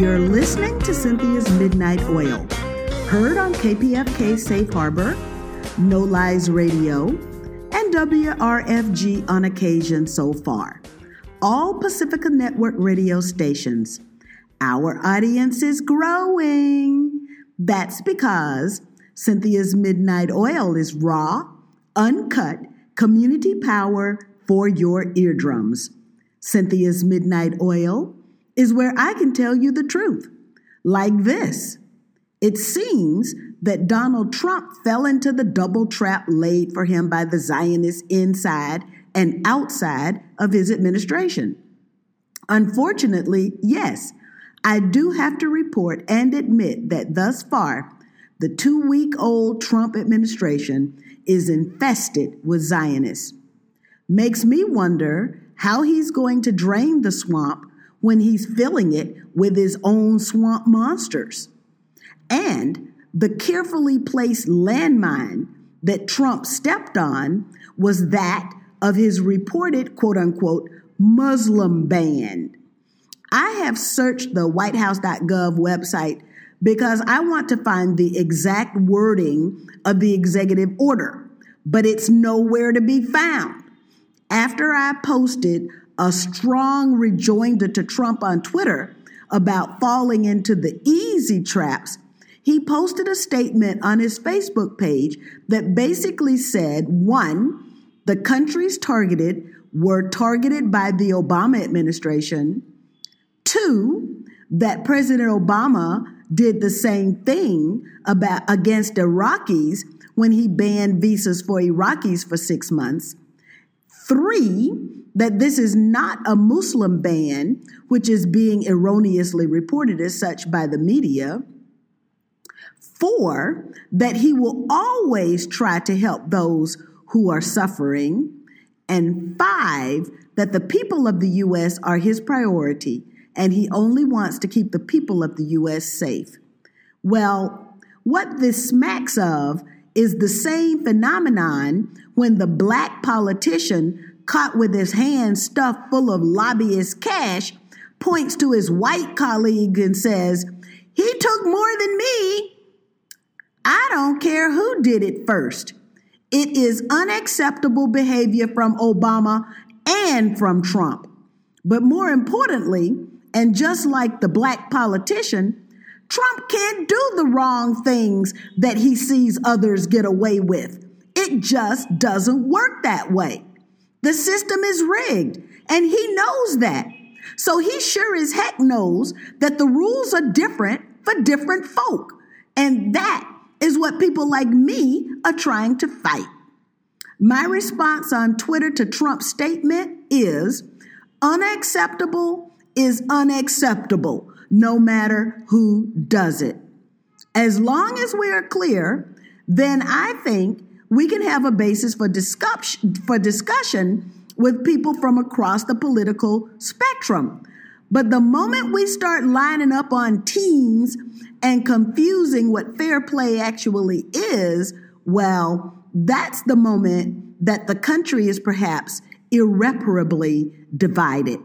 You're listening to Cynthia's Midnight Oil, heard on KPFK Safe Harbor, No Lies Radio, and WRFG on occasion so far. All Pacifica Network radio stations. Our audience is growing. That's because Cynthia's Midnight Oil is raw, uncut, community power for your eardrums. Cynthia's Midnight Oil is where I can tell you the truth. Like this. It seems that Donald Trump fell into the double trap laid for him by the Zionists inside and outside of his administration. Unfortunately, yes, I do have to report and admit that thus far, the 2-week-old Trump administration is infested with Zionists. Makes me wonder how he's going to drain the swamp when he's filling it with his own swamp monsters. And the carefully placed landmine that Trump stepped on was that of his reported, quote-unquote, Muslim ban. I have searched the whitehouse.gov website because I want to find the exact wording of the executive order, but it's nowhere to be found. After I posted a strong rejoinder to Trump on Twitter about falling into the easy traps, he posted a statement on his Facebook page that basically said, 1, the countries targeted were targeted by the Obama administration. 2, that President Obama did the same thing against Iraqis when he banned visas for Iraqis for 6 months. 3, that this is not a Muslim ban, which is being erroneously reported as such by the media. 4, that he will always try to help those who are suffering. And 5, that the people of the U.S. are his priority, and he only wants to keep the people of the U.S. safe. Well, what this smacks of is the same phenomenon when the black politician caught with his hands stuffed full of lobbyist cash points to his white colleague and says, "He took more than me." I don't care who did it first. It is unacceptable behavior from Obama and from Trump. But more importantly, and just like the black politician, Trump can't do the wrong things that he sees others get away with. It just doesn't work that way. The system is rigged, and he knows that. So he sure as heck knows that the rules are different for different folk. And that is what people like me are trying to fight. My response on Twitter to Trump's statement is, unacceptable is unacceptable, no matter who does it. As long as we are clear, then I think we can have a basis for discussion with people from across the political spectrum. But the moment we start lining up on teams and confusing what fair play actually is, well, that's the moment that the country is perhaps irreparably divided.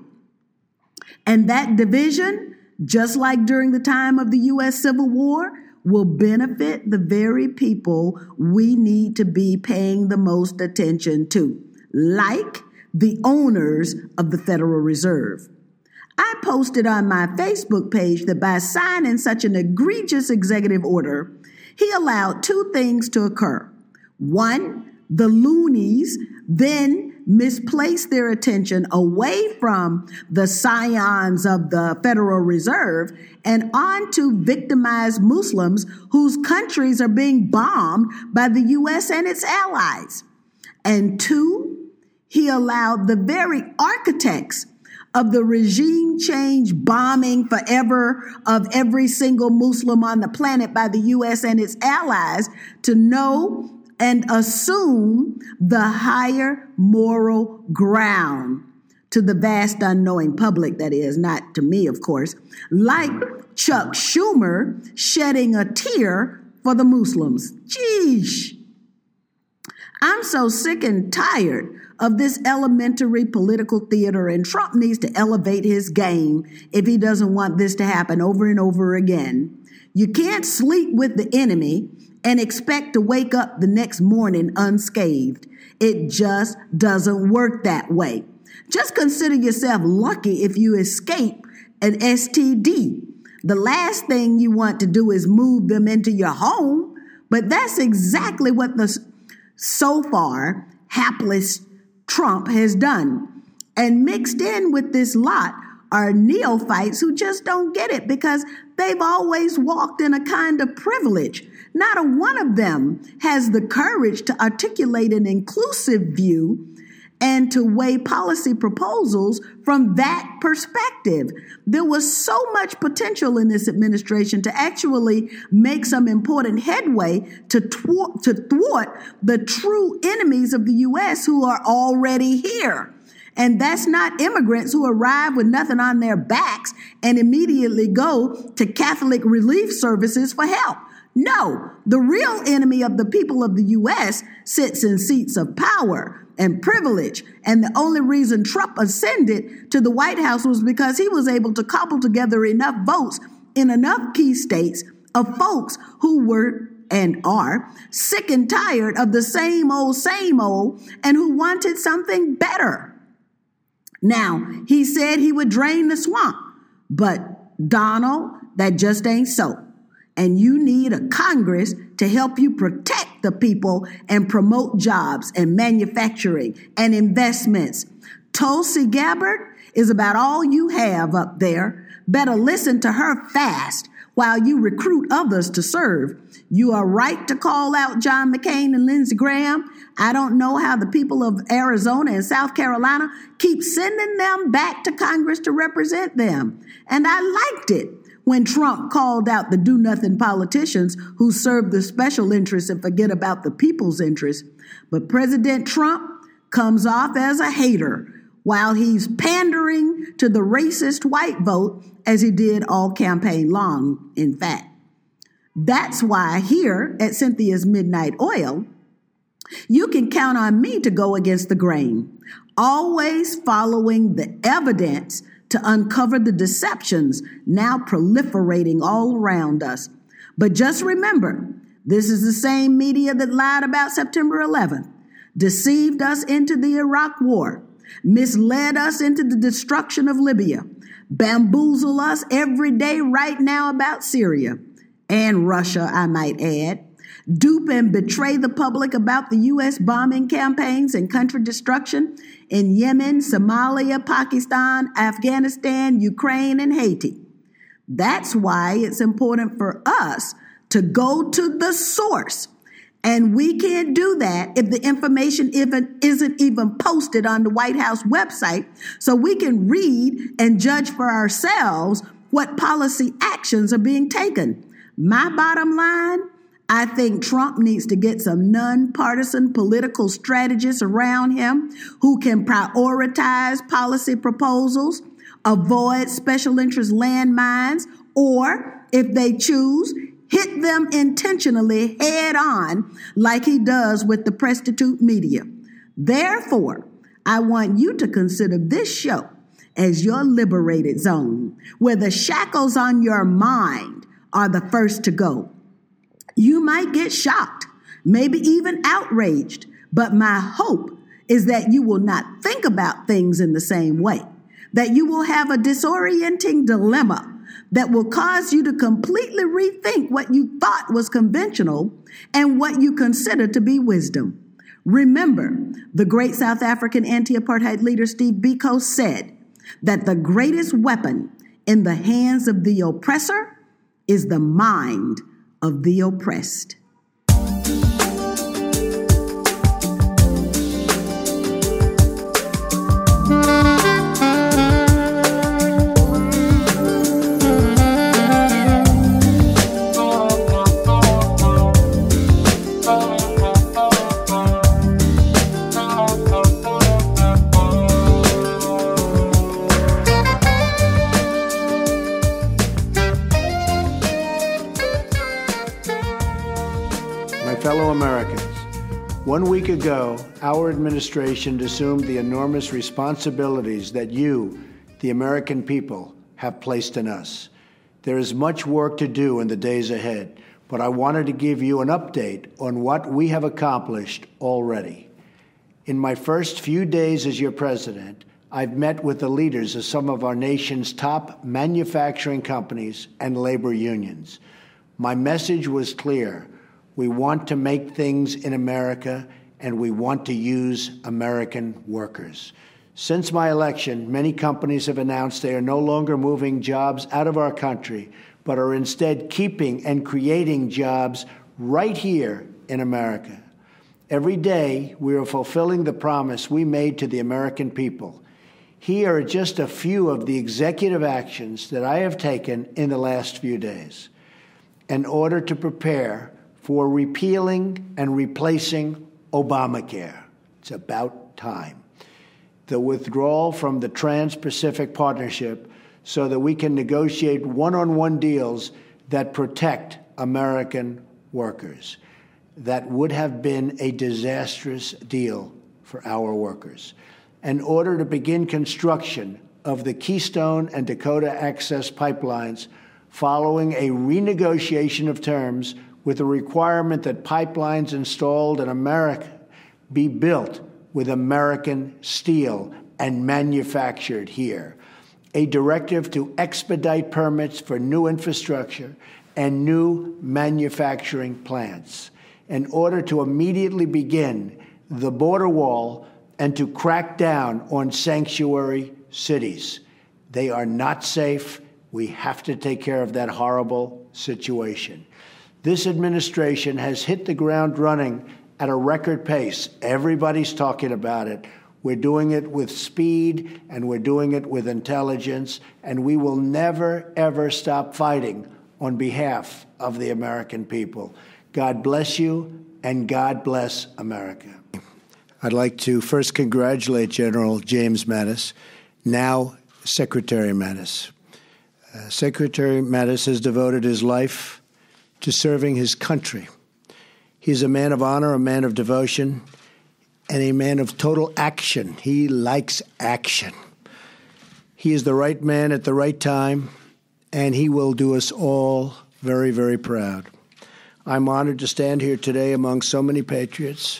And that division, just like during the time of the U.S. Civil War, will benefit the very people we need to be paying the most attention to, like the owners of the Federal Reserve. I posted on my Facebook page that by signing such an egregious executive order, he allowed 2 things to occur. 1, the loonies then misplaced their attention away from the scions of the Federal Reserve and onto victimized Muslims whose countries are being bombed by the U.S. and its allies. And 2, he allowed the very architects of the regime change bombing forever of every single Muslim on the planet by the U.S. and its allies to know and assume the higher moral ground to the vast unknowing public, that is, not to me, of course, like Chuck Schumer shedding a tear for the Muslims. Geesh. I'm so sick and tired of this elementary political theater, and Trump needs to elevate his game if he doesn't want this to happen over and over again. You can't sleep with the enemy and expect to wake up the next morning unscathed. It just doesn't work that way. Just consider yourself lucky if you escape an STD. The last thing you want to do is move them into your home, but that's exactly what the so far hapless Trump has done. And mixed in with this lot are neophytes who just don't get it because they've always walked in a kind of privilege. Not a one of them has the courage to articulate an inclusive view and to weigh policy proposals from that perspective. There was so much potential in this administration to actually make some important headway to thwart the true enemies of the U.S. who are already here. And that's not immigrants who arrive with nothing on their backs and immediately go to Catholic relief services for help. No, the real enemy of the people of the U.S. sits in seats of power and privilege. And the only reason Trump ascended to the White House was because he was able to cobble together enough votes in enough key states of folks who were and are sick and tired of the same old, and who wanted something better. Now, he said he would drain the swamp, but Donald, that just ain't so. And you need a Congress to help you protect the people and promote jobs and manufacturing and investments. Tulsi Gabbard is about all you have up there. Better listen to her fast while you recruit others to serve. You are right to call out John McCain and Lindsey Graham. I don't know how the people of Arizona and South Carolina keep sending them back to Congress to represent them. And I liked it when Trump called out the do-nothing politicians who serve the special interests and forget about the people's interests. But President Trump comes off as a hater while he's pandering to the racist white vote as he did all campaign long, in fact. That's why here at Cynthia's Midnight Oil, you can count on me to go against the grain, always following the evidence to uncover the deceptions now proliferating all around us. But just remember, this is the same media that lied about September 11th, deceived us into the Iraq War, misled us into the destruction of Libya, bamboozle us every day right now about Syria and Russia, I might add, dupe and betray the public about the U.S. bombing campaigns and country destruction in Yemen, Somalia, Pakistan, Afghanistan, Ukraine, and Haiti. That's why it's important for us to go to the source. And we can't do that if the information isn't even posted on the White House website so we can read and judge for ourselves what policy actions are being taken. My bottom line, I think Trump needs to get some nonpartisan political strategists around him who can prioritize policy proposals, avoid special interest landmines, or, if they choose, hit them intentionally head on like he does with the prostitute media. Therefore, I want you to consider this show as your liberated zone, where the shackles on your mind are the first to go. You might get shocked, maybe even outraged, but my hope is that you will not think about things in the same way, that you will have a disorienting dilemma that will cause you to completely rethink what you thought was conventional and what you consider to be wisdom. Remember, the great South African anti-apartheid leader Steve Biko said that the greatest weapon in the hands of the oppressor is the mind of the oppressed. 1 week ago, our administration assumed the enormous responsibilities that you, the American people, have placed in us. There is much work to do in the days ahead, but I wanted to give you an update on what we have accomplished already. In my first few days as your president, I've met with the leaders of some of our nation's top manufacturing companies and labor unions. My message was clear. We want to make things in America, and we want to use American workers. Since my election, many companies have announced they are no longer moving jobs out of our country, but are instead keeping and creating jobs right here in America. Every day, we are fulfilling the promise we made to the American people. Here are just a few of the executive actions that I have taken in the last few days in order to prepare for repealing and replacing Obamacare. It's about time. The withdrawal from the Trans-Pacific Partnership so that we can negotiate one-on-one deals that protect American workers. That would have been a disastrous deal for our workers. In order to begin construction of the Keystone and Dakota Access pipelines following a renegotiation of terms with a requirement that pipelines installed in America be built with American steel and manufactured here. A directive to expedite permits for new infrastructure and new manufacturing plants in order to immediately begin the border wall and to crack down on sanctuary cities. They are not safe. We have to take care of that horrible situation. This administration has hit the ground running at a record pace. Everybody's talking about it. We're doing it with speed, and we're doing it with intelligence, and we will never, ever stop fighting on behalf of the American people. God bless you, and God bless America. I'd like to first congratulate General James Mattis, now Secretary Mattis. Secretary Mattis has devoted his life to serving his country. He's a man of honor, a man of devotion, and a man of total action. He likes action. He is the right man at the right time, and he will do us all very, very proud. I'm honored to stand here today among so many patriots.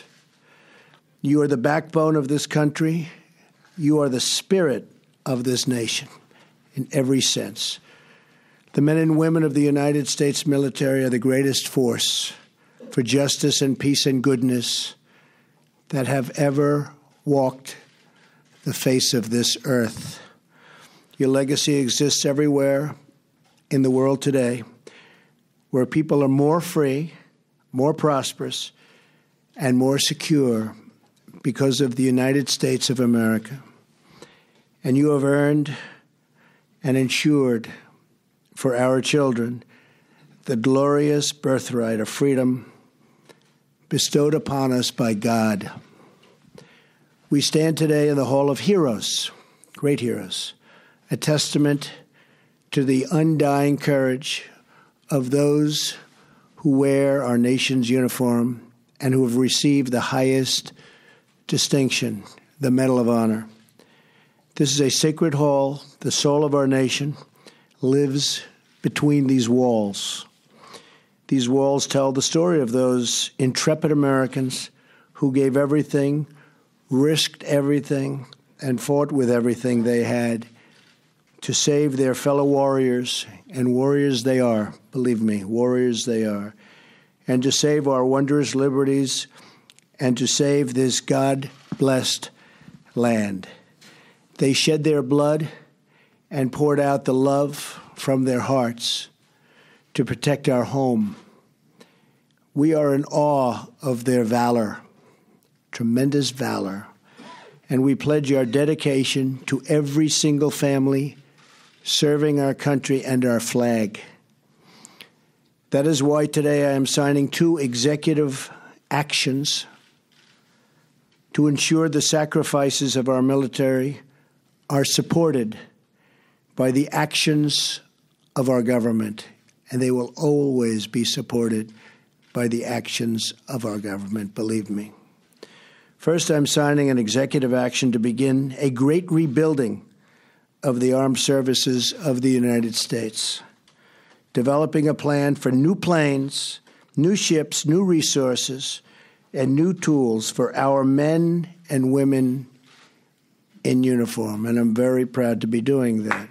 You are the backbone of this country. You are the spirit of this nation in every sense. The men and women of the United States military are the greatest force for justice and peace and goodness that have ever walked the face of this earth. Your legacy exists everywhere in the world today, where people are more free, more prosperous, and more secure because of the United States of America. And you have earned and ensured for our children the glorious birthright of freedom bestowed upon us by God. We stand today in the Hall of Heroes, great heroes, a testament to the undying courage of those who wear our nation's uniform and who have received the highest distinction, the Medal of Honor. This is a sacred hall. The soul of our nation lives between these walls. These walls tell the story of those intrepid Americans who gave everything, risked everything, and fought with everything they had to save their fellow warriors, and warriors they are, believe me, warriors they are, and to save our wondrous liberties and to save this God-blessed land. They shed their blood and poured out the love from their hearts to protect our home. We are in awe of their valor, tremendous valor, and we pledge our dedication to every single family serving our country and our flag. That is why today I am signing 2 executive actions to ensure the sacrifices of our military are supported by the actions of our government, and they will always be supported by the actions of our government, believe me. First, I'm signing an executive action to begin a great rebuilding of the armed services of the United States, developing a plan for new planes, new ships, new resources, and new tools for our men and women in uniform. And I'm very proud to be doing that.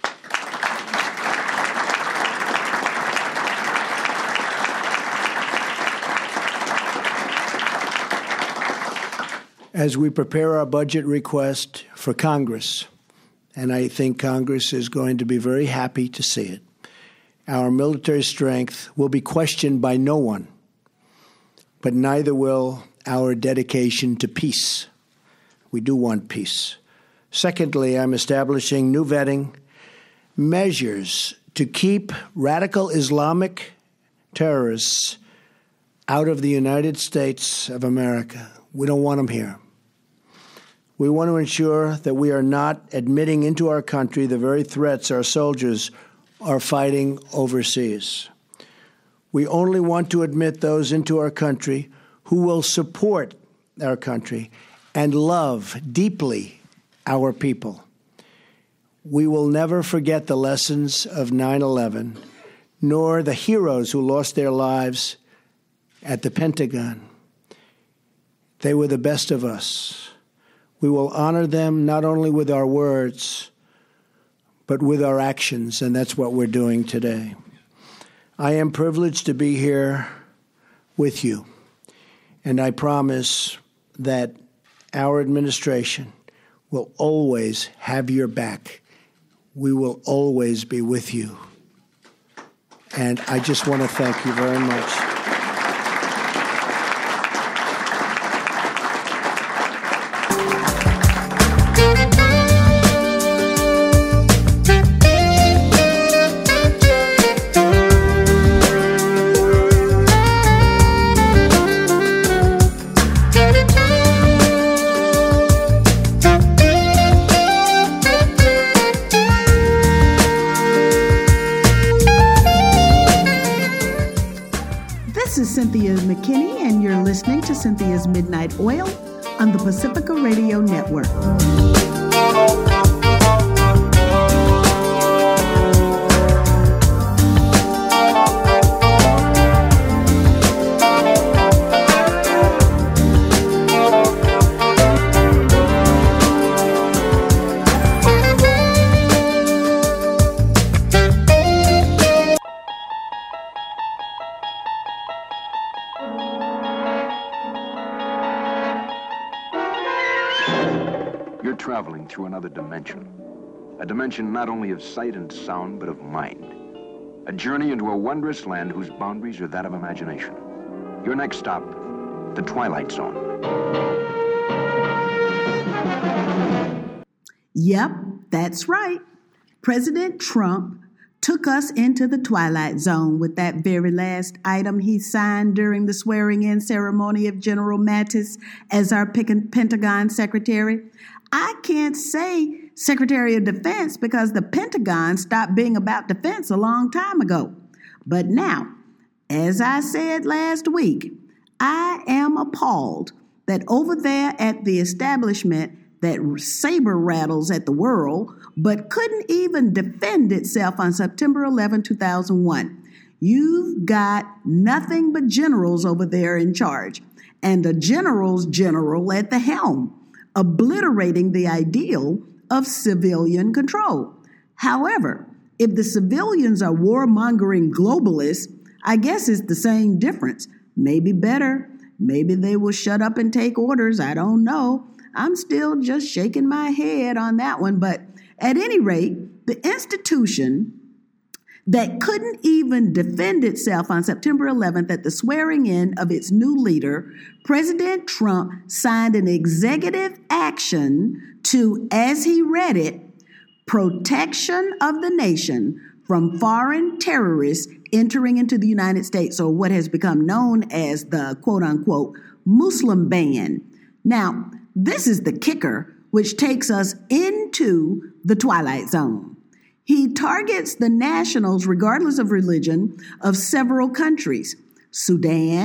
As we prepare our budget request for Congress, and I think Congress is going to be very happy to see it, our military strength will be questioned by no one, but neither will our dedication to peace. We do want peace. Secondly, I'm establishing new vetting measures to keep radical Islamic terrorists out of the United States of America. We don't want them here. We want to ensure that we are not admitting into our country the very threats our soldiers are fighting overseas. We only want to admit those into our country who will support our country and love deeply our people. We will never forget the lessons of 9/11, nor the heroes who lost their lives at the Pentagon. They were the best of us. We will honor them not only with our words, but with our actions, and that's what we're doing today. I am privileged to be here with you, and I promise that our administration will always have your back. We will always be with you. And I just want to thank you very much. This is Cynthia McKinney, and you're listening to Cynthia's Midnight Oil on the Pacifica Radio Network. You're traveling through another dimension. A dimension not only of sight and sound, but of mind. A journey into a wondrous land whose boundaries are that of imagination. Your next stop, the Twilight Zone. Yep, that's right. President Trump took us into the Twilight Zone with that very last item he signed during the swearing-in ceremony of General Mattis as our Pentagon Secretary. I can't say Secretary of Defense because the Pentagon stopped being about defense a long time ago. But now, as I said last week, I am appalled that over there at the establishment that saber rattles at the world, but couldn't even defend itself on September 11, 2001. You've got nothing but generals over there in charge, and a general's general at the helm, obliterating the ideal of civilian control. However, if the civilians are warmongering globalists, I guess it's the same difference. Maybe better. Maybe they will shut up and take orders. I don't know. I'm still just shaking my head on that one. But at any rate, the institution that couldn't even defend itself on September 11th at the swearing in of its new leader, President Trump signed an executive action to, as he read it, protection of the nation from foreign terrorists entering into the United States, or what has become known as the quote-unquote Muslim ban. Now, this is the kicker, which takes us into the Twilight Zone. He targets the nationals, regardless of religion, of several countries: Sudan,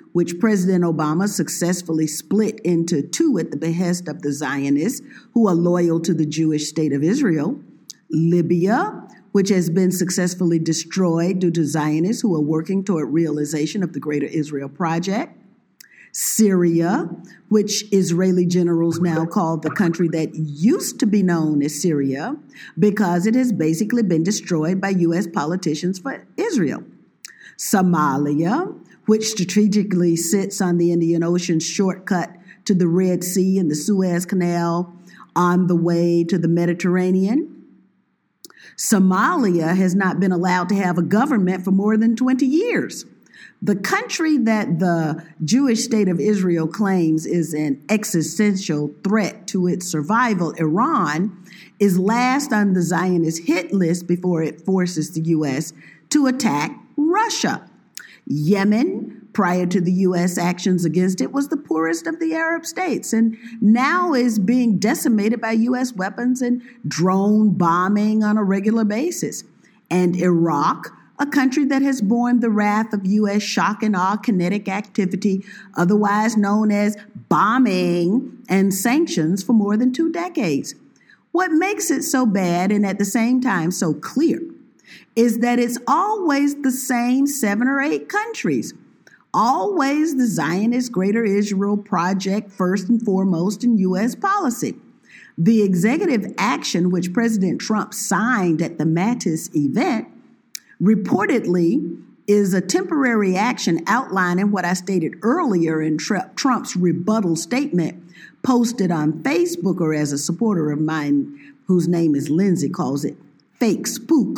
which President Obama successfully split into two at the behest of the Zionists who are loyal to the Jewish state of Israel, Libya, which has been successfully destroyed due to Zionists who are working toward realization of the Greater Israel Project, Syria, which Israeli generals now call the country that used to be known as Syria because it has basically been destroyed by U.S. politicians for Israel, Somalia, which strategically sits on the Indian Ocean shortcut to the Red Sea and the Suez Canal on the way to the Mediterranean. Somalia has not been allowed to have a government for more than 20 years. The country that the Jewish state of Israel claims is an existential threat to its survival, Iran, is last on the Zionist hit list before it forces the U.S. to attack Russia. Yemen, prior to the U.S. actions against it, was the poorest of the Arab states and now is being decimated by U.S. weapons and drone bombing on a regular basis. And Iraq, a country that has borne the wrath of U.S. shock and awe kinetic activity, otherwise known as bombing and sanctions, for more than 2 decades. What makes it so bad and at the same time so clear is that it's always the same 7 or 8 countries. Always the Zionist Greater Israel Project first and foremost in U.S. policy. The executive action which President Trump signed at the Mattis event reportedly is a temporary action outlining what I stated earlier in Trump's rebuttal statement posted on Facebook, or as a supporter of mine whose name is Lindsay calls it, fake spook.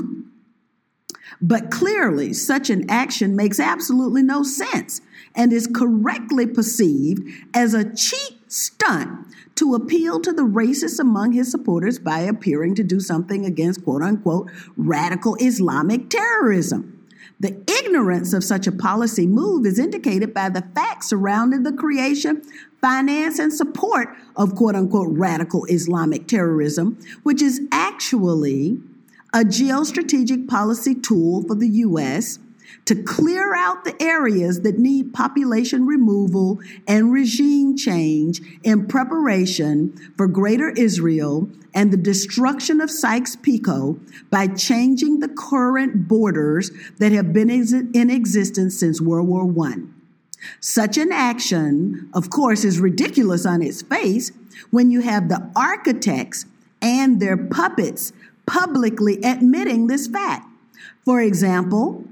But clearly, such an action makes absolutely no sense and is correctly perceived as a cheap stunt to appeal to the racists among his supporters by appearing to do something against quote-unquote radical Islamic terrorism. The ignorance of such a policy move is indicated by the facts surrounding the creation, finance, and support of quote-unquote radical Islamic terrorism, which is actually a geostrategic policy tool for the U.S. to clear out the areas that need population removal and regime change in preparation for Greater Israel and the destruction of Sykes-Picot by changing the current borders that have been in existence since World War I. Such an action, of course, is ridiculous on its face when you have the architects and their puppets publicly admitting this fact. For example,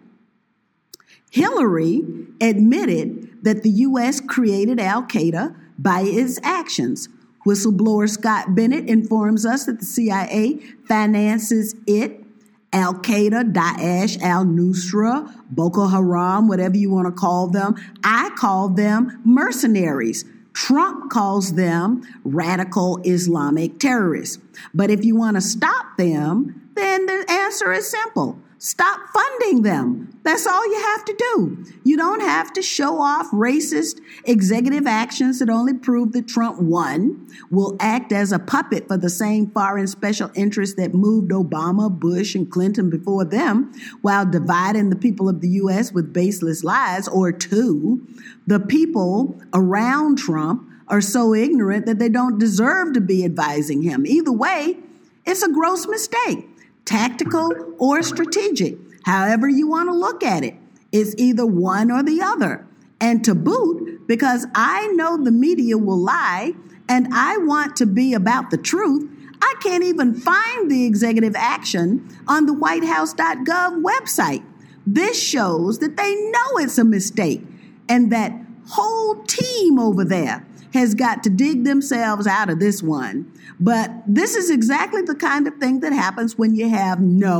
Hillary admitted that the U.S. created al-Qaeda by its actions. Whistleblower Scott Bennett informs us that the CIA finances it, al-Qaeda, Daesh, al-Nusra, Boko Haram, whatever you want to call them. I call them mercenaries. Trump calls them radical Islamic terrorists. But if you want to stop them, then the answer is simple. Stop funding them. That's all you have to do. You don't have to show off racist executive actions that only prove that Trump, one, will act as a puppet for the same foreign special interests that moved Obama, Bush, and Clinton before them, while dividing the people of the U.S. with baseless lies, or two, the people around Trump are so ignorant that they don't deserve to be advising him. Either way, it's a gross mistake. Tactical or strategic, however you want to look at it. It's either one or the other. And to boot, because I know the media will lie and I want to be about the truth, I can't even find the executive action on the whitehouse.gov website. This shows that they know it's a mistake and that whole team over there has got to dig themselves out of this one. But this is exactly the kind of thing that happens when you have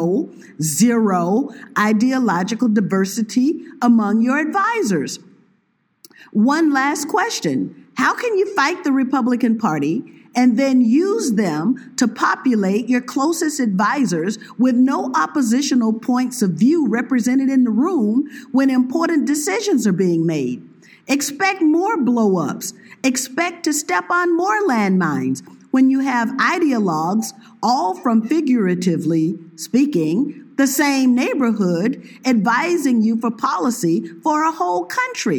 zero ideological diversity among your advisors. One last question. How can you fight the Republican Party and then use them to populate your closest advisors with no oppositional points of view represented in the room when important decisions are being made? Expect more blow-ups. Expect to step on more landmines when you have ideologues, all from, figuratively speaking, the same neighborhood, advising you for policy for a whole country.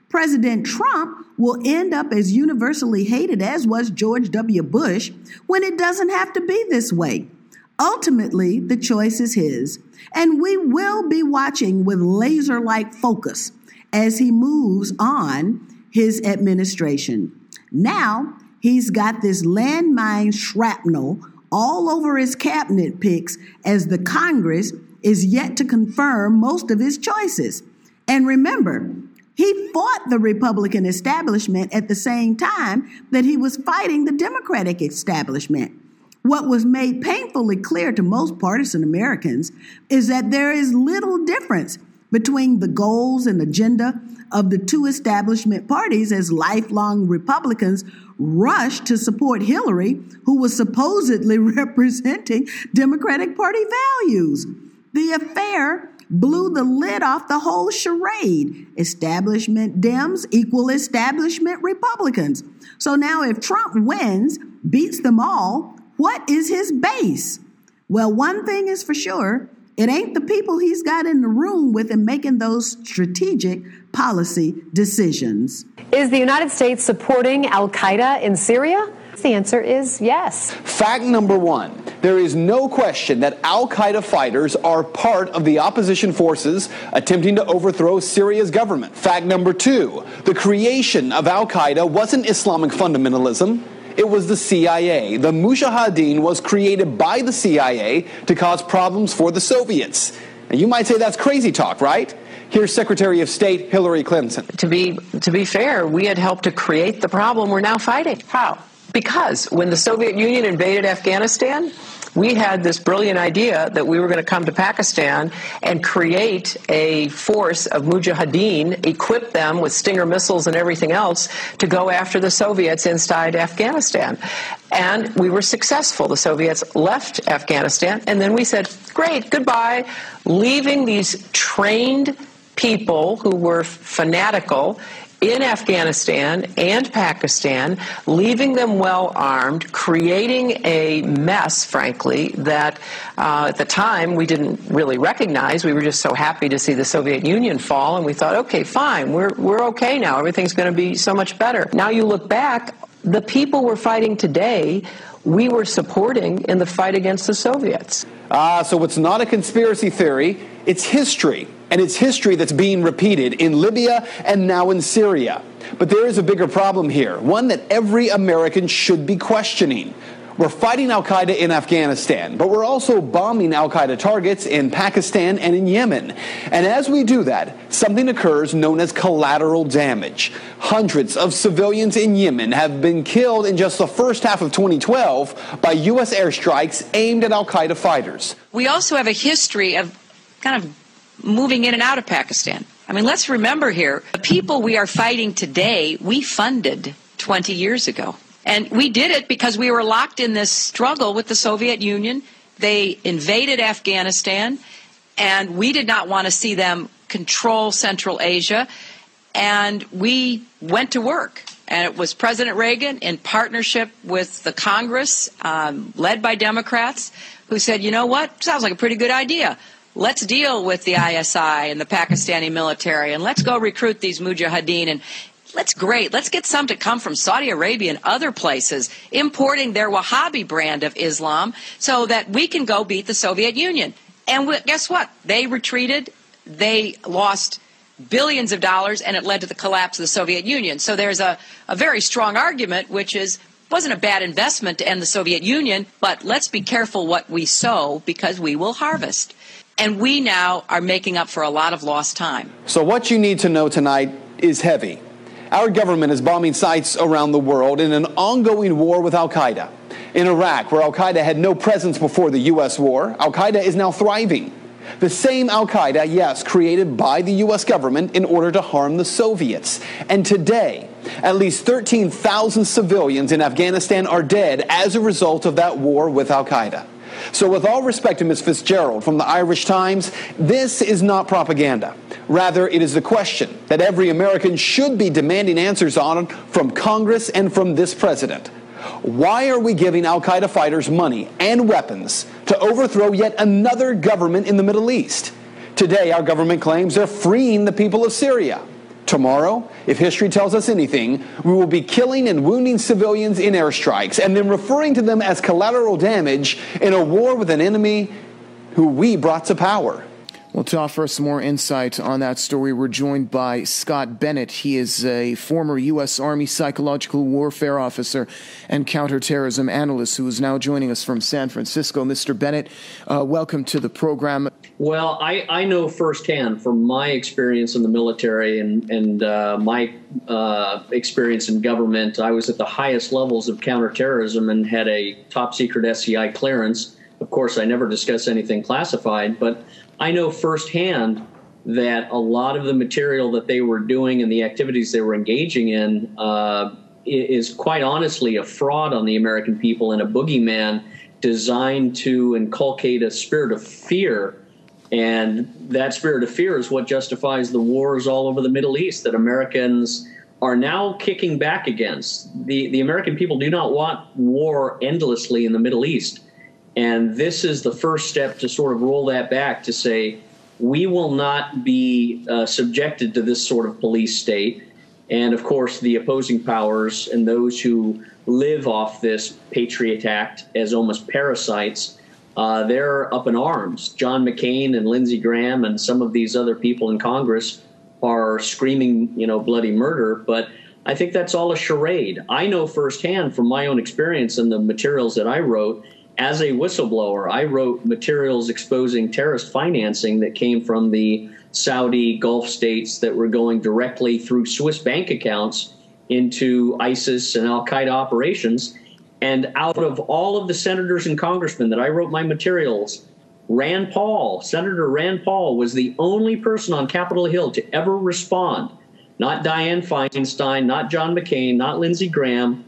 President Trump will end up as universally hated as was George W. Bush when it doesn't have to be this way. Ultimately, the choice is his, and we will be watching with laser-like focus as he moves on his administration. Now, he's got this landmine shrapnel all over his cabinet picks as the Congress is yet to confirm most of his choices. And remember, he fought the Republican establishment at the same time that he was fighting the Democratic establishment. What was made painfully clear to most partisan Americans is that there is little difference between the goals and agenda of the two establishment parties as lifelong Republicans rushed to support Hillary, who was supposedly representing Democratic Party values. The affair blew the lid off the whole charade. Establishment Dems equal establishment Republicans. So now if Trump wins, beats them all, what is his base? Well, one thing is for sure, it ain't the people he's got in the room with him making those strategic policy decisions. Is the United States supporting al-Qaeda in Syria? The answer is yes. Fact number one, there is no question that al-Qaeda fighters are part of the opposition forces attempting to overthrow Syria's government. Fact number two, the creation of al-Qaeda wasn't Islamic fundamentalism. It was the CIA. The Mujahideen was created by the CIA to cause problems for the Soviets. And you might say that's crazy talk, right? Here's Secretary of State Hillary Clinton. To be fair, we had helped to create the problem we're now fighting. How? Because when the Soviet Union invaded Afghanistan, we had this brilliant idea that we were going to come to Pakistan and create a force of Mujahideen, equip them with Stinger missiles and everything else to go after the Soviets inside Afghanistan. And we were successful. The Soviets left Afghanistan, and then we said, great, goodbye, leaving these trained people who were fanatical in Afghanistan and Pakistan, leaving them well armed, creating a mess, frankly, that at the time we didn't really recognize. We were just so happy to see the Soviet Union fall, and we thought, okay, fine, we're okay now. Everything's going to be so much better. Now you look back, the people we're fighting today, we were supporting in the fight against the Soviets. So it's not a conspiracy theory, it's history. And it's history that's being repeated in Libya and now in Syria. But there is a bigger problem here, one that every American should be questioning. We're fighting al-Qaeda in Afghanistan, but we're also bombing al-Qaeda targets in Pakistan and in Yemen. And as we do that, something occurs known as collateral damage. Hundreds of civilians in Yemen have been killed in just the first half of 2012 by U.S. airstrikes aimed at al-Qaeda fighters. We also have a history of kind of moving in and out of Pakistan. I mean, let's remember here, the people we are fighting today, we funded 20 years ago. And we did it because we were locked in this struggle with the Soviet Union. They invaded Afghanistan, and we did not want to see them control Central Asia. And we went to work. And it was President Reagan in partnership with the Congress, led by Democrats, who said, you know what, sounds like a pretty good idea. Let's deal with the ISI and the Pakistani military, and let's go recruit these Mujahideen, and let's get some to come from Saudi Arabia and other places, importing their Wahhabi brand of Islam so that we can go beat the Soviet Union. And guess what? They retreated. They lost billions of dollars, and it led to the collapse of the Soviet Union. So there's a very strong argument, which is, wasn't a bad investment to end the Soviet Union, but let's be careful what we sow because we will harvest. And we now are making up for a lot of lost time. So what you need to know tonight is heavy. Our government is bombing sites around the world in an ongoing war with al-Qaeda. In Iraq, where al-Qaeda had no presence before the U.S. war, al-Qaeda is now thriving. The same al-Qaeda, yes, created by the U.S. government in order to harm the Soviets. And today, at least 13,000 civilians in Afghanistan are dead as a result of that war with al-Qaeda. So with all respect to Ms. Fitzgerald from the Irish Times, this is not propaganda. Rather, it is the question that every American should be demanding answers on from Congress and from this president. Why are we giving al-Qaeda fighters money and weapons to overthrow yet another government in the Middle East? Today, our government claims they're freeing the people of Syria. Tomorrow, if history tells us anything, we will be killing and wounding civilians in airstrikes and then referring to them as collateral damage in a war with an enemy who we brought to power. Well, to offer some more insight on that story, we're joined by Scott Bennett. He is a former U.S. Army psychological warfare officer and counterterrorism analyst who is now joining us from San Francisco. Mr. Bennett, welcome to the program. Well, I know firsthand from my experience in the military and my experience in government. I was at the highest levels of counterterrorism and had a top secret SCI clearance. Of course, I never discuss anything classified, but I know firsthand that a lot of the material that they were doing and the activities they were engaging in is quite honestly a fraud on the American people and a boogeyman designed to inculcate a spirit of fear. And that spirit of fear is what justifies the wars all over the Middle East that Americans are now kicking back against. The American people do not want war endlessly in the Middle East. And this is the first step to sort of roll that back to say, we will not be subjected to this sort of police state. And, of course, the opposing powers and those who live off this Patriot Act as almost parasites, they're up in arms. John McCain and Lindsey Graham and some of these other people in Congress are screaming, bloody murder. But I think that's all a charade. I know firsthand from my own experience and the materials that I wrote. As a whistleblower, I wrote materials exposing terrorist financing that came from the Saudi Gulf states that were going directly through Swiss bank accounts into ISIS and al-Qaeda operations. And out of all of the senators and congressmen that I wrote my materials, Senator Rand Paul was the only person on Capitol Hill to ever respond. Not Dianne Feinstein, not John McCain, not Lindsey Graham,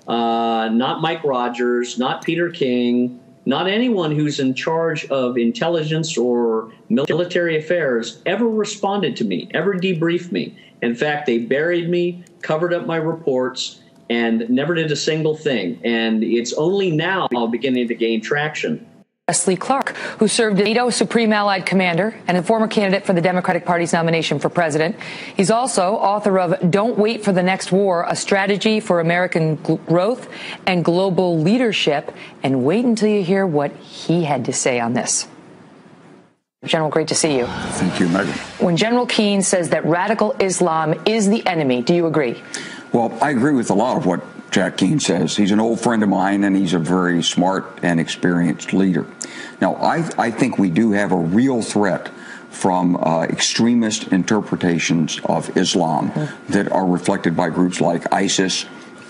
not Mike Rogers, not Peter King, not anyone who's in charge of intelligence or military affairs ever responded to me, ever debriefed me. In fact, they buried me, covered up my reports, and never did a single thing. And it's only now beginning to gain traction. Wesley Clark, who served as NATO Supreme Allied Commander and a former candidate for the Democratic Party's nomination for president. He's also author of Don't Wait for the Next War, a strategy for American growth and global leadership. And wait until you hear what he had to say on this. General, great to see you. Thank you, Megan. When General Keane says that radical Islam is the enemy, do you agree? Well, I agree with a lot of what Jack Keane says. He's an old friend of mine, and he's a very smart and experienced leader. Now, I think we do have a real threat from extremist interpretations of Islam that are reflected by groups like ISIS.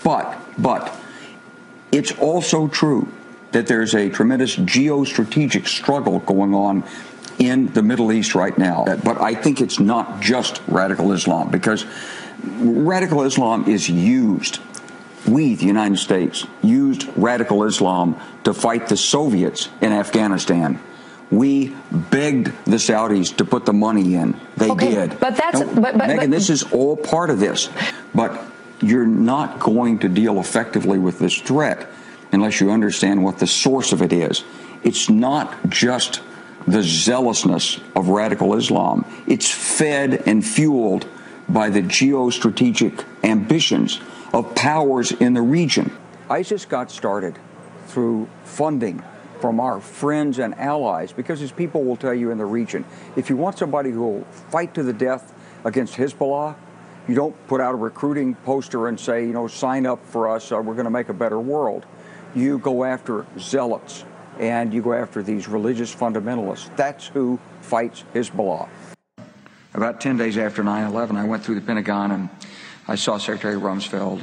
But it's also true that there's a tremendous geostrategic struggle going on in the Middle East right now. But I think it's not just radical Islam, because radical Islam is used. We, the United States, used radical Islam to fight the Soviets in Afghanistan. We begged the Saudis to put the money in. They did. But that's Megan, this is all part of this. But you're not going to deal effectively with this threat unless you understand what the source of it is. It's not just the zealousness of radical Islam. It's fed and fueled by the geostrategic ambitions of powers in the region. ISIS got started through funding from our friends and allies, because as people will tell you in the region, if you want somebody who will fight to the death against Hezbollah, you don't put out a recruiting poster and say, sign up for us, we're going to make a better world. You go after zealots, and you go after these religious fundamentalists. That's who fights Hezbollah. About 10 days after 9/11, I went through the Pentagon and I saw Secretary Rumsfeld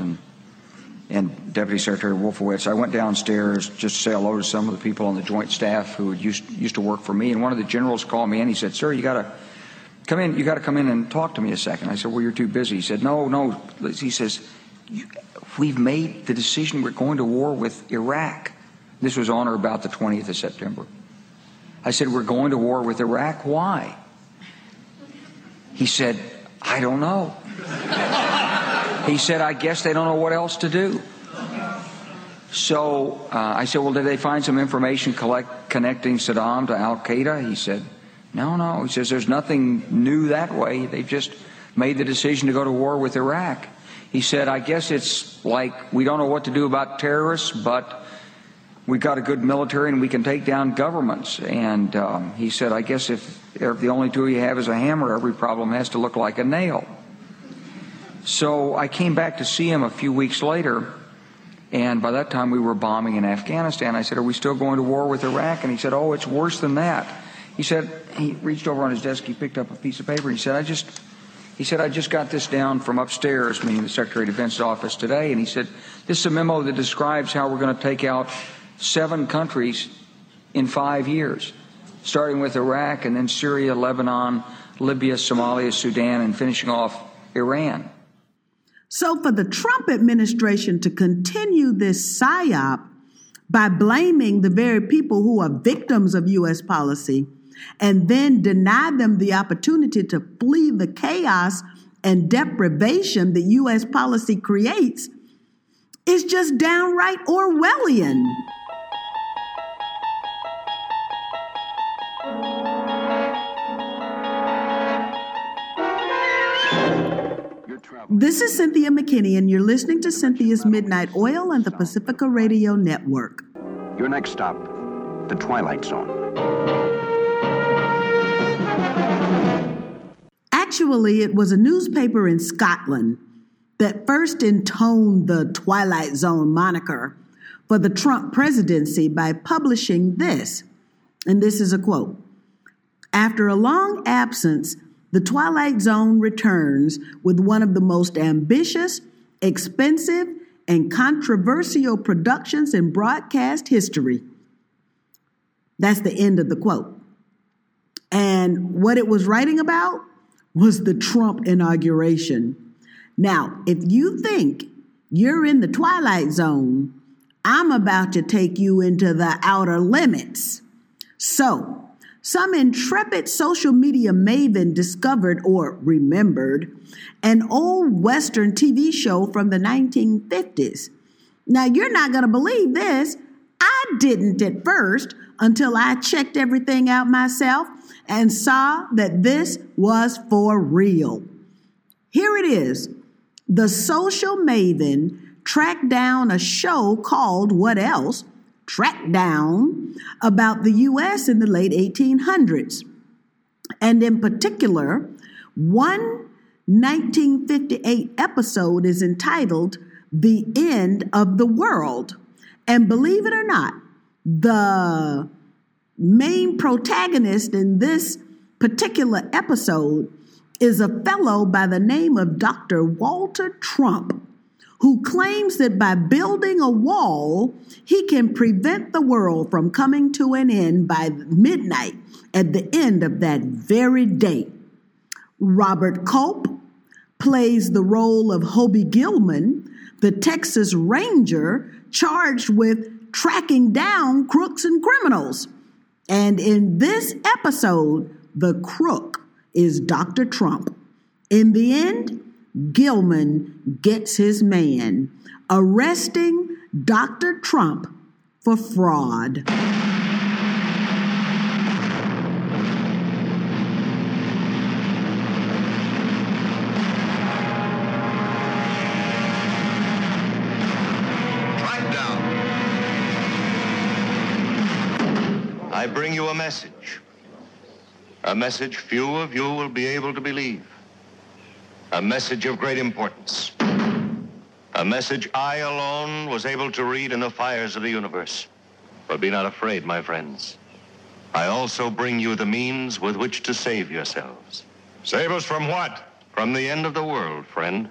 and Deputy Secretary Wolfowitz. I went downstairs just to say hello to some of the people on the Joint Staff who used to work for me. And one of the generals called me and he said, "Sir, you got to come in. You got to come in and talk to me a second." I said, "Well, you're too busy." He said, No. He says, "We've made the decision. We're going to war with Iraq." This was on or about the 20th of September. I said, "We're going to war with Iraq. Why?" He said, "I don't know." He said, "I guess they don't know what else to do." So I said, "Well, did they find some information connecting Saddam to al-Qaeda?" He said, No. He says, "There's nothing new that way. They've just made the decision to go to war with Iraq. He said, I guess it's like we don't know what to do about terrorists, but we've got a good military and we can take down governments. And he said, I guess if the only tool you have is a hammer, every problem has to look like a nail. So I came back to see him a few weeks later, and by that time we were bombing in Afghanistan. I said, are we still going to war with Iraq? And he said, oh, it's worse than that. He said, he reached over on his desk, he picked up a piece of paper, and he said, I just got this down from upstairs, meaning the Secretary of Defense's office today, and he said, this is a memo that describes how we're going to take out 7 countries in 5 years, starting with Iraq and then Syria, Lebanon, Libya, Somalia, Sudan, and finishing off Iran. So for the Trump administration to continue this psyop by blaming the very people who are victims of U.S. policy and then deny them the opportunity to flee the chaos and deprivation that U.S. policy creates is just downright Orwellian. This is Cynthia McKinney, and you're listening to Cynthia's Midnight Oil on the Pacifica Radio Network. Your next stop, the Twilight Zone. Actually, it was a newspaper in Scotland that first intoned the Twilight Zone moniker for the Trump presidency by publishing this, and this is a quote. After a long absence, the Twilight Zone returns with one of the most ambitious, expensive, and controversial productions in broadcast history. That's the end of the quote. And what it was writing about was the Trump inauguration. Now, if you think you're in the Twilight Zone, I'm about to take you into the outer limits. So, some intrepid social media maven discovered or remembered an old Western TV show from the 1950s. Now, you're not going to believe this. I didn't at first until I checked everything out myself and saw that this was for real. Here it is. The social maven tracked down a show called What Else? Tracked down about the U.S. in the late 1800s. And in particular, one 1958 episode is entitled The End of the World. And believe it or not, the main protagonist in this particular episode is a fellow by the name of Dr. Walter Trump, who claims that by building a wall, he can prevent the world from coming to an end by midnight at the end of that very day. Robert Culp plays the role of Hobie Gilman, the Texas Ranger charged with tracking down crooks and criminals. And in this episode, the crook is Dr. Trump. In the end, Gilman gets his man, arresting Dr. Trump for fraud. I bring you a message few of you will be able to believe, a message of great importance, a message I alone was able to read in the fires of the universe. But be not afraid, my friends. I also bring you the means with which to save yourselves. Save us from what? From the end of the world, friend.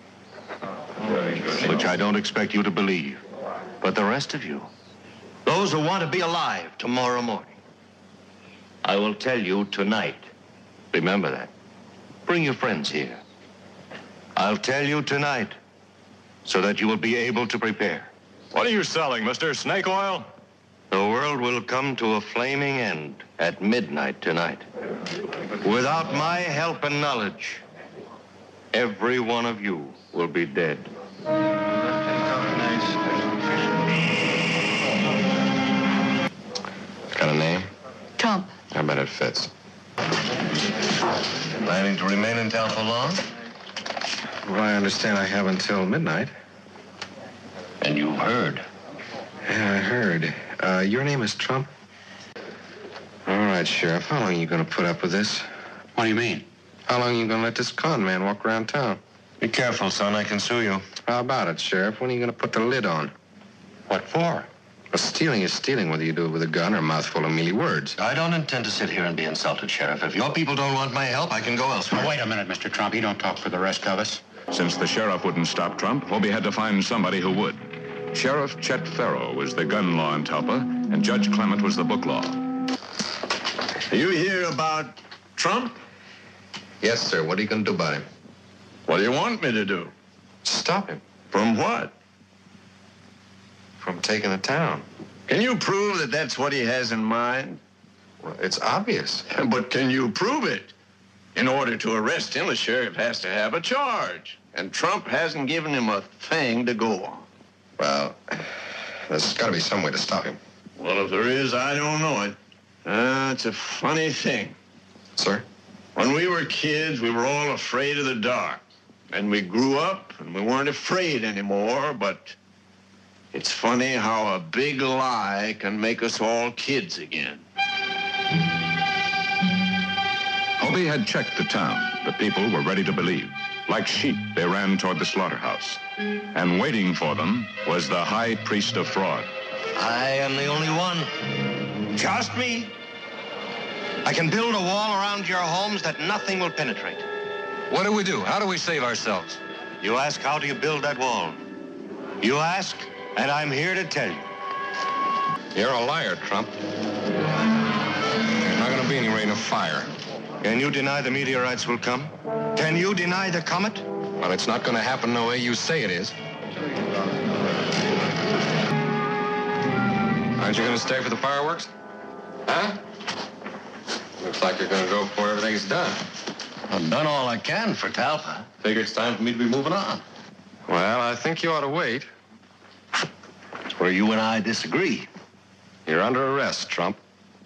Which I don't expect you to believe. But the rest of you, those who want to be alive tomorrow morning, I will tell you tonight. Remember that. Bring your friends here. I'll tell you tonight so that you will be able to prepare. What are you selling, Mr. Snake Oil? The world will come to a flaming end at midnight tonight. Without my help and knowledge, every one of you will be dead. Got a name? Trump. I bet it fits. Planning to remain in town for long? Well, I understand I have until midnight. And you've heard. Yeah, I heard. Your name is Trump? All right, Sheriff. How long are you going to put up with this? What do you mean? How long are you going to let this con man walk around town? Be careful, son. I can sue you. How about it, Sheriff? When are you going to put the lid on? What for? Well, stealing is stealing, whether you do it with a gun or a mouthful of mealy words. I don't intend to sit here and be insulted, Sheriff. If your people don't want my help, I can go elsewhere. Now, wait a minute, Mr. Trump. You don't talk for the rest of us. Since the sheriff wouldn't stop Trump, Hobie had to find somebody who would. Sheriff Chet Farrow was the gun law in Talpa, and Judge Clement was the book law. You hear about Trump? Yes, sir. What are you going to do about him? What do you want me to do? Stop him. From what? From taking the town. Can you prove that that's what he has in mind? Well, it's obvious. But can you prove it? In order to arrest him, the sheriff has to have a charge. And Trump hasn't given him a thing to go on. Well, there's got to be some way to stop him. Well, if there is, I don't know it. It's a funny thing. Sir? When we were kids, we were all afraid of the dark. And we grew up, and we weren't afraid anymore, but it's funny how a big lie can make us all kids again. Hobie had checked the town. The people were ready to believe. Like sheep, they ran toward the slaughterhouse. And waiting for them was the high priest of fraud. I am the only one. Just me. I can build a wall around your homes that nothing will penetrate. What do we do? How do we save ourselves? You ask, how do you build that wall? You ask, and I'm here to tell you. You're a liar, Trump. There's not going to be any rain of fire. Can you deny the meteorites will come? Can you deny the comet? Well, it's not going to happen the way you say it is. Aren't you going to stay for the fireworks? Huh? Looks like you're going to go before everything's done. I've done all I can for Talpa. Figure it's time for me to be moving on. Well, I think you ought to wait. It's where you and I disagree. You're under arrest, Trump.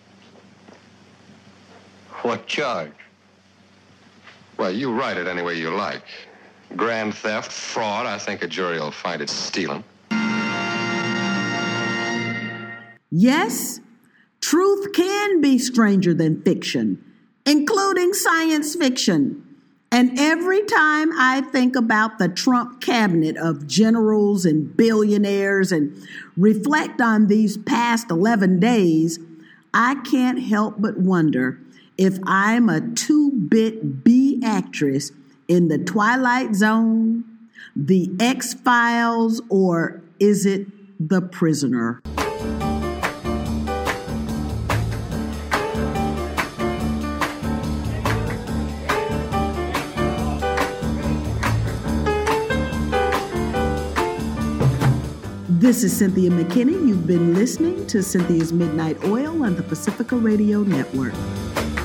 What charge? Well, you write it any way you like. Grand theft, fraud, I think a jury will find it's stealing. Yes, truth can be stranger than fiction, including science fiction. And every time I think about the Trump cabinet of generals and billionaires and reflect on these past 11 days, I can't help but wonder if I'm a 2-bit B actress in The Twilight Zone, The X-Files, or is it The Prisoner? This is Cynthia McKinney. You've been listening to Cynthia's Midnight Oil on the Pacifica Radio Network.